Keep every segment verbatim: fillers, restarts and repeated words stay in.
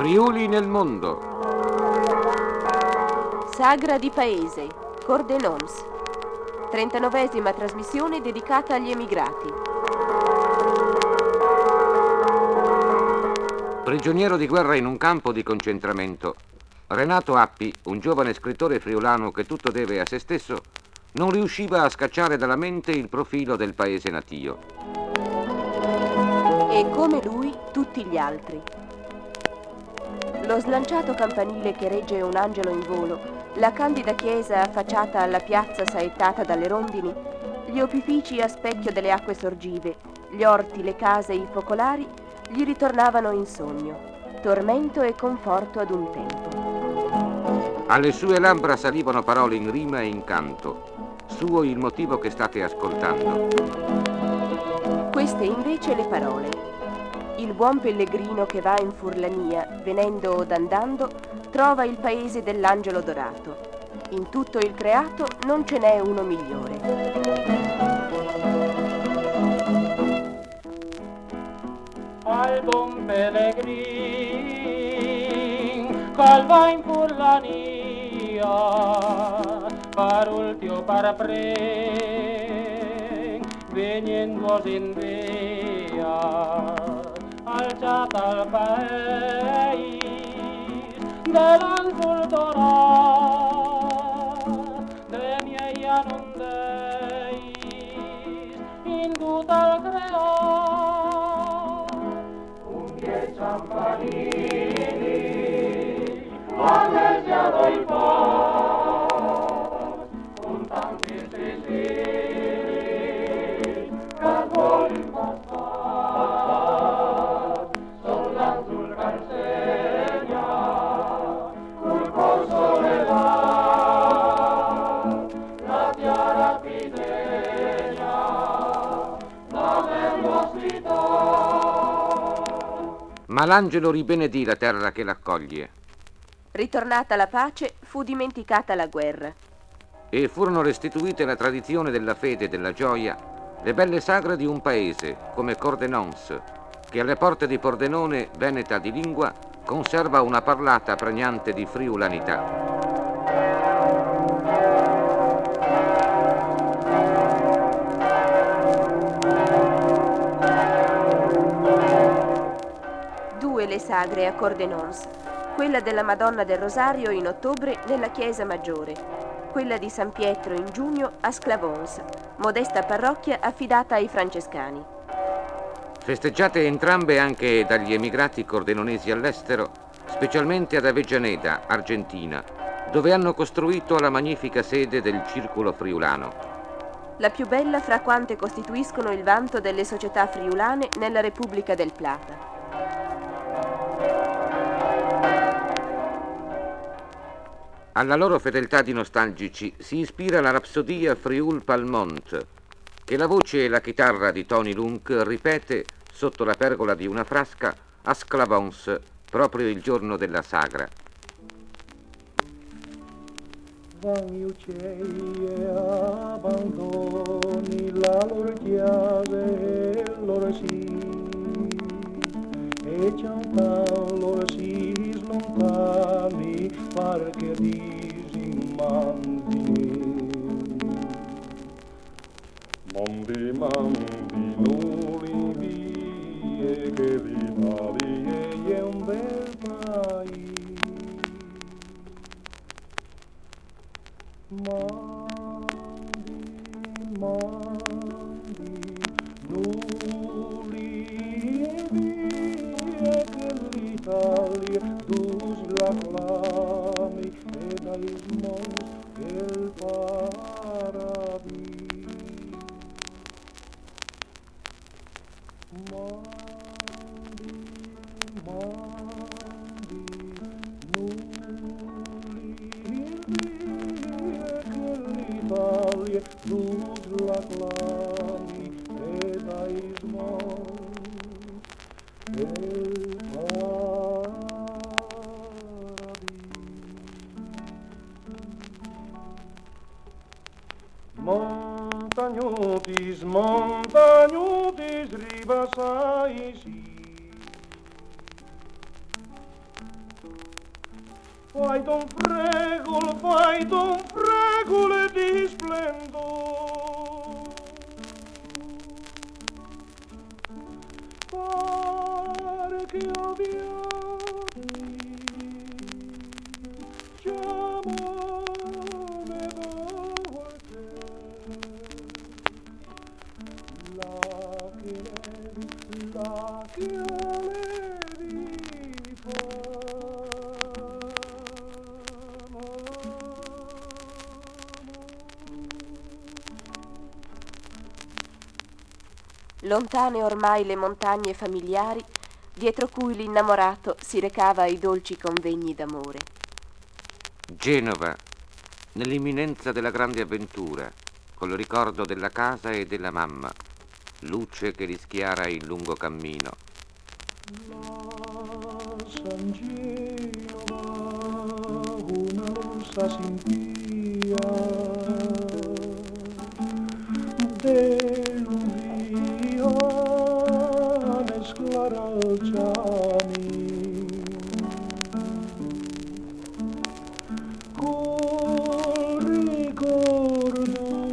Friuli nel mondo. Sagra di paese, Cordenons. trentanovesima trasmissione dedicata agli emigrati. Prigioniero di guerra in un campo di concentramento, Renato Appi, un giovane scrittore friulano che tutto deve a se stesso, non riusciva a scacciare dalla mente il profilo del paese natio. E come lui, tutti gli altri. Lo slanciato campanile che regge un angelo in volo, la candida chiesa affacciata alla piazza saettata dalle rondini, gli opifici a specchio delle acque sorgive, gli orti, le case e i focolari gli ritornavano in sogno, tormento e conforto ad un tempo. Alle sue labbra salivano parole in rima e in canto, suo il motivo che state ascoltando. Queste invece le parole. Il buon pellegrino che va in Furlania, venendo od andando, trova il paese dell'angelo dorato. In tutto il creato non ce n'è uno migliore. Al buon pellegrin, qual va in Furlania, par ultio par pren, venendo in via. Alciata al paese dell'angelo dorato, de miei annundeis in tutto il creato. Unghie campanili, quando siamo il po', con tanti stessi, che vuoi Ma l'angelo ribenedì la terra che l'accoglie. Ritornata la pace, fu dimenticata la guerra. E furono restituite la tradizione della fede e della gioia, le belle sagre di un paese, come Cordenons, che alle porte di Pordenone, veneta di lingua, conserva una parlata pregnante di friulanità. Le sagre a Cordenons, quella della Madonna del Rosario in ottobre nella chiesa maggiore, quella di San Pietro in giugno a Sclavons, modesta parrocchia affidata ai francescani. Festeggiate entrambe anche dagli emigrati cordenonesi all'estero, specialmente ad Avellaneda, Argentina, dove hanno costruito la magnifica sede del Circolo Friulano. La più bella fra quante costituiscono il vanto delle società friulane nella Repubblica del Plata. Alla loro fedeltà di nostalgici si ispira la rapsodia Friul Palmont, che la voce e la chitarra di Tony Lunk ripete sotto la pergola di una frasca a Sclavons, proprio il giorno della sagra. Van gli uccelli e abbandoni la loro chiave e il loro sì, e cantano loro sì slontani perché disimandini. Mandi, mandi, nuli vie, che l'Italia è un bel paese. Mandi, mandi, nuli vie, che l'Italia dus la clami e dai mons el paradis. Mandi, mandi, nuli vie, che l'Italia dus la clami e dai mons el paradis. Montagnotis, montagnotis, ribassai sì. Fai ton fregol, fai ton fregol di splendor. Pare che abbiate chiamone volte la che levi, la che levi Lontane ormai le montagne familiari, dietro cui l'innamorato si recava ai dolci convegni d'amore. Genova, nell'imminenza della grande avventura, col ricordo della casa e della mamma, luce che rischiara il lungo cammino. La San Genova, una rossa simpia dell'Uviane sclaracciami col ricordo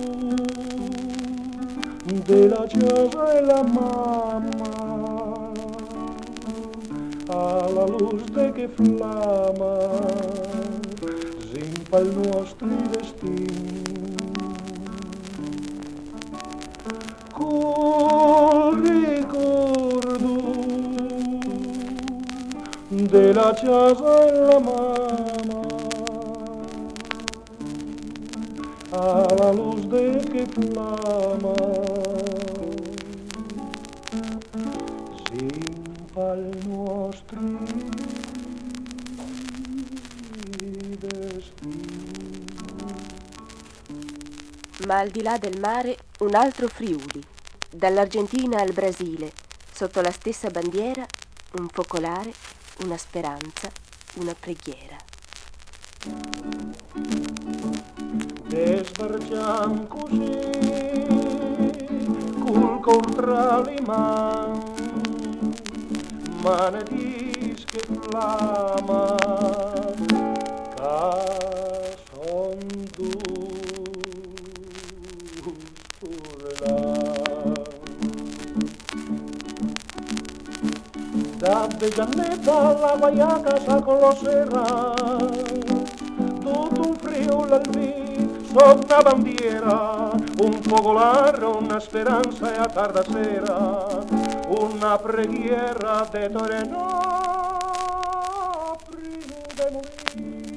della casa e la mamma alla luz de che flama zimpa il nostro destino col ricordo della casa e la mamma alla luz de che flama zimpa il nostro destino. Ma al di là del mare un altro Friuli, dall'Argentina al Brasile, sotto la stessa bandiera, un focolare, una speranza, una preghiera. Desbarciam così col contra l'imam ma ne dis che flama ca son tu da Avellaneda la Guayaca sa conoscerà tutto un Friuli al vì sotto una bandiera un focolare, una speranza e a tarda sera una preghiera de tornò prima de morire.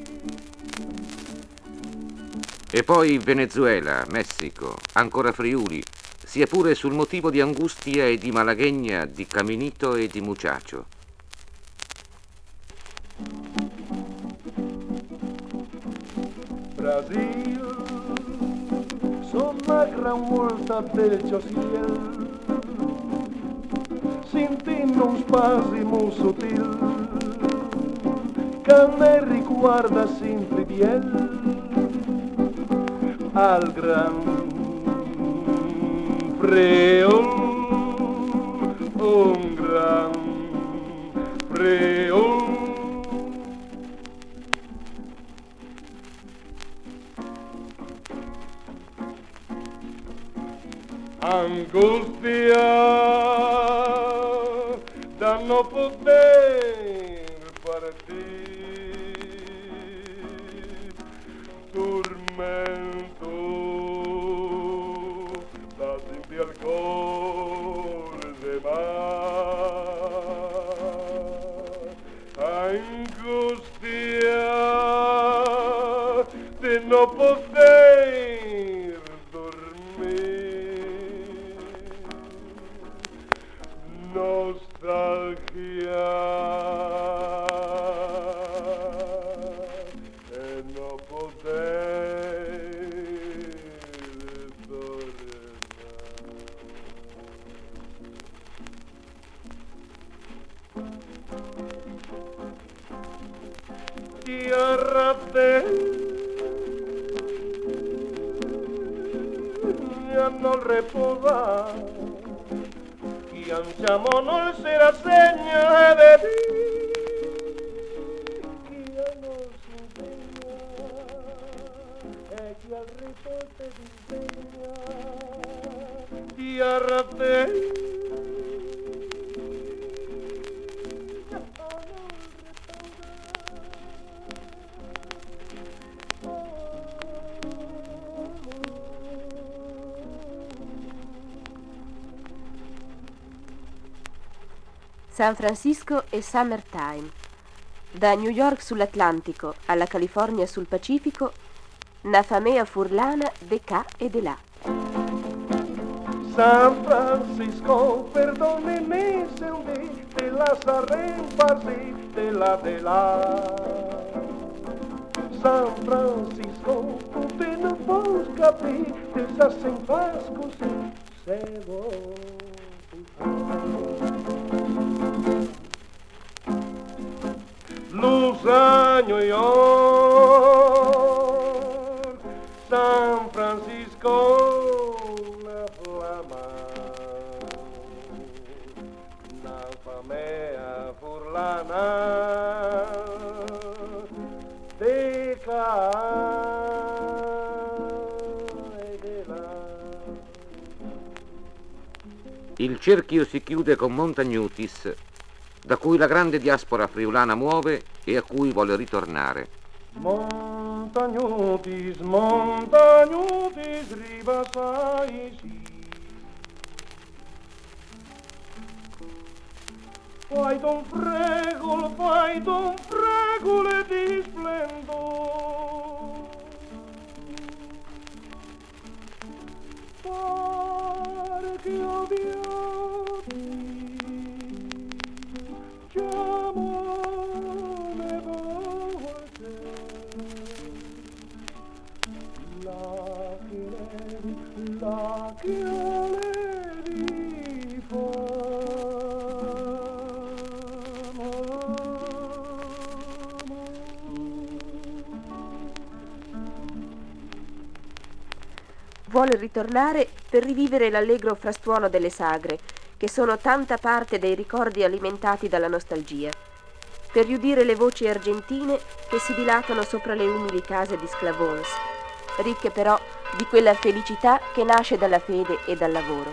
E poi Venezuela, Messico, ancora Friuli, sia pure sul motivo di Angustia e di Malagueña, di Caminito e di Muchacho. Brasil, son la gran vuelta del ciel, sentendo un spasimo sotil, che me riguarda sempre bien al gran Friuli, un gran Friuli. Angustia da no poter partir, tormento da simple alcohol de mar, angustia de no poder dormir. Nostalgia e no poder tornar. Tierra ya no reposa Andiamo non si rassegna e vedi e disdegna di arrabbiare. San Francisco e Summertime. Da New York sull'Atlantico alla California sul Pacifico, na famea furlana de ca e de là. San Francisco, perdóneme, se hundí, de la sarren farsi, de la de la. San Francisco, tu te ne vos capì, te sa sen fas così, se vuoi. Luz a New York, San Francisco, una flama, una famea furlana, de ca e de là. Il cerchio si chiude con Montagnutis, da cui la grande diaspora friulana muove e a cui vuole ritornare. Montagnutis, Montagnutis, ribasai sì. Fai don fregol, fai don fregol e di splendor. Pare che odiati chiamone volte la che la che le di Vuole ritornare per rivivere l'allegro frastuono delle sagre, che sono tanta parte dei ricordi alimentati dalla nostalgia, per riudire le voci argentine che si dilatano sopra le umili case di Sclavons, ricche però di quella felicità che nasce dalla fede e dal lavoro.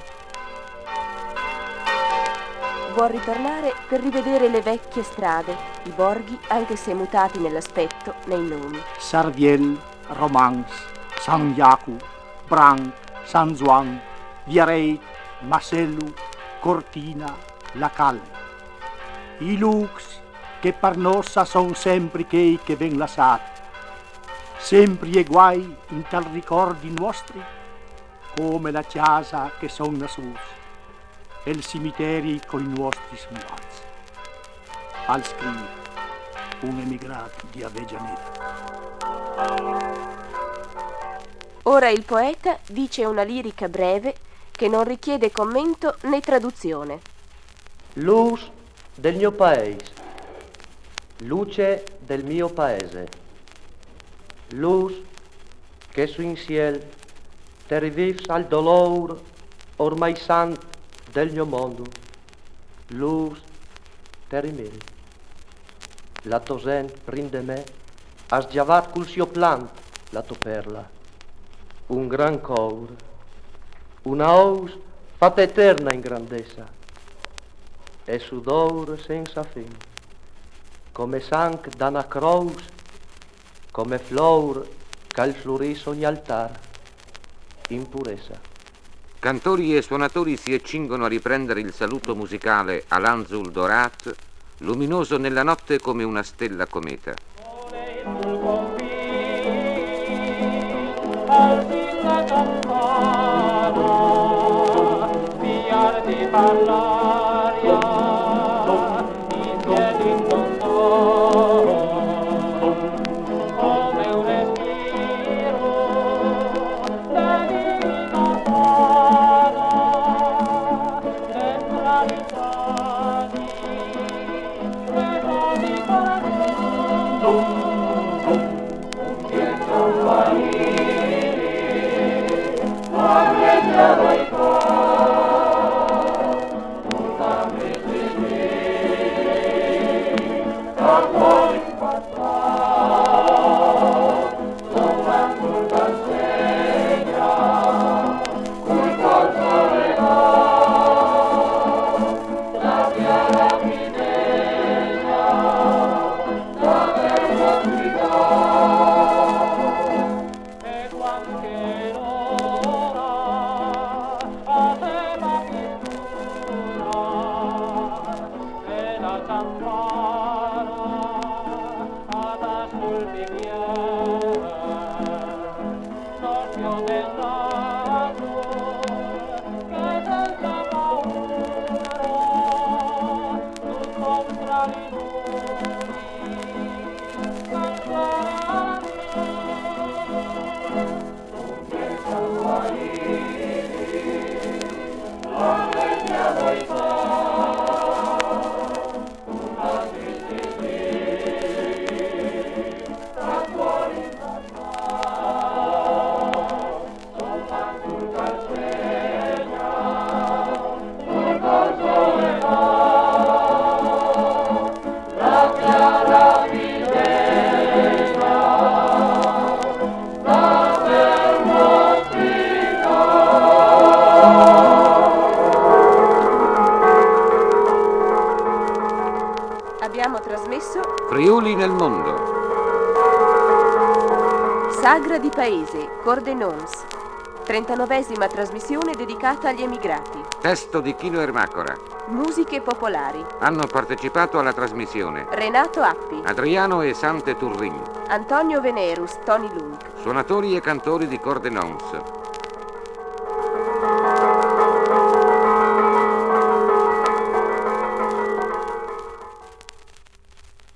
Vuol ritornare per rivedere le vecchie strade, i borghi, anche se mutati nell'aspetto, nei nomi. Sardiel, Romans, San Jacu, Branc, San Juan, Viareit, Masellu, Cortina, La Calle. I lux che per nossa son sempre quei che ven lasciati, sempre e guai in tal ricordi nostri, come la chiesa che son nasus e il cimiteri con i nostri smuazzi. Al scrivere un emigrato di Avejaneda. Ora il poeta dice una lirica breve che non richiede commento né traduzione. Luz del mio paese, luce del mio paese, luz che su in ciel te rivivs al dolor ormai sant del mio mondo, luz te rimiri. La tosen rinde me, has giavat cul sio plant la to perla, un gran cor, una aus fatta eterna in grandezza, e sudore senza fin, come sangue d'ana croce, come flor che flurisce ogni altar, in purezza. Cantori e suonatori si accingono a riprendere il saluto musicale all'Anzul Dorat, luminoso nella notte come una stella cometa. Abbiamo trasmesso Friuli nel mondo. Sagra di Paese, Cordenons. trentanovesima trasmissione dedicata agli emigrati. Testo di Chino Ermacora. Musiche popolari. Hanno partecipato alla trasmissione Renato Appi, Adriano e Sante Turrin, Antonio Venerus, Tony Lung. suonatori e cantori di Cordenons.